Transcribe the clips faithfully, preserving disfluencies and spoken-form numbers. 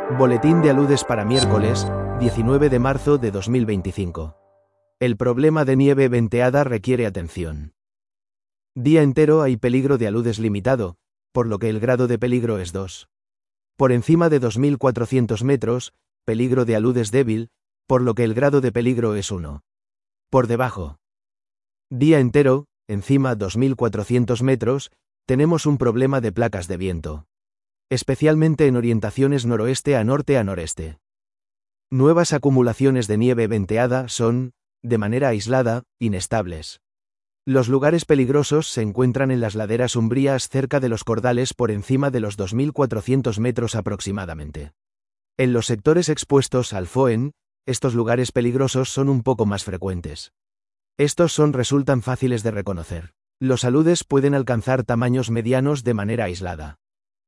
Boletín de aludes para miércoles, diecinueve de marzo de dos mil veinticinco. El problema de nieve venteada requiere atención. Día entero hay peligro de aludes limitado, por lo que el grado de peligro es dos. Por encima de dos mil cuatrocientos metros, peligro de aludes débil, por lo que el grado de peligro es uno. Por debajo. Día entero, encima dos mil cuatrocientos metros, tenemos un problema de placas de viento. Especialmente en orientaciones noroeste a norte a noreste. Nuevas acumulaciones de nieve venteada son, de manera aislada, inestables. Los lugares peligrosos se encuentran en las laderas umbrías cerca de los cordales por encima de los dos mil cuatrocientos metros aproximadamente. En los sectores expuestos al Foehn, estos lugares peligrosos son un poco más frecuentes. Estos son resultan fáciles de reconocer. Los aludes pueden alcanzar tamaños medianos de manera aislada.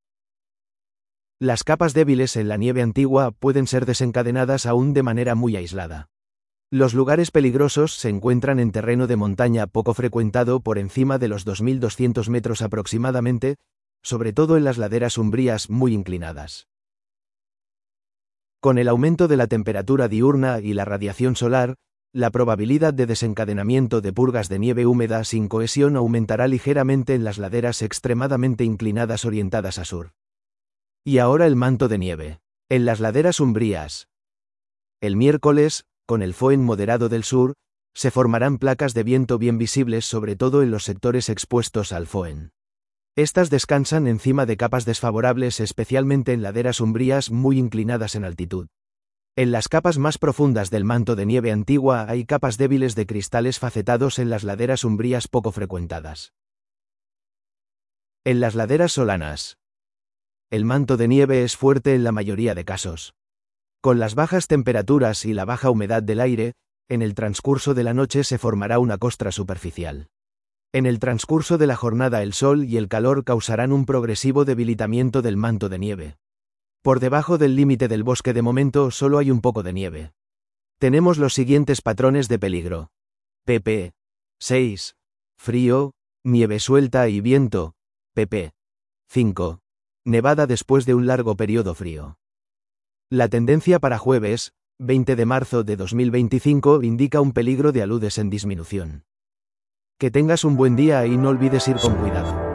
Las capas débiles en la nieve antigua pueden ser desencadenadas aún de manera muy aislada. Los lugares peligrosos se encuentran en terreno de montaña poco frecuentado por encima de los dos mil doscientos metros aproximadamente, sobre todo en las laderas umbrías muy inclinadas. Con el aumento de la temperatura diurna y la radiación solar, la probabilidad de desencadenamiento de purgas de nieve húmeda sin cohesión aumentará ligeramente en las laderas extremadamente inclinadas orientadas a sur. Y ahora el manto de nieve. En las laderas umbrías. El miércoles, con el Foehn moderado del sur, se formarán placas de viento bien visibles sobre todo en los sectores expuestos al Foehn. Estas descansan encima de capas desfavorables especialmente en laderas umbrías muy inclinadas en altitud. En las capas más profundas del manto de nieve antigua hay capas débiles de cristales facetados en las laderas umbrías poco frecuentadas. En las laderas solanas. El manto de nieve es fuerte en la mayoría de casos. Con las bajas temperaturas y la baja humedad del aire, en el transcurso de la noche se formará una costra superficial. En el transcurso de la jornada el sol y el calor causarán un progresivo debilitamiento del manto de nieve. Por debajo del límite del bosque de momento solo hay un poco de nieve. Tenemos los siguientes patrones de peligro. pp seis. Frío, nieve suelta y viento. pp cinco. Nevada después de un largo periodo frío. La tendencia para jueves, veinte de marzo de dos mil veinticinco, indica un peligro de aludes en disminución. Que tengas un buen día y no olvides ir con cuidado.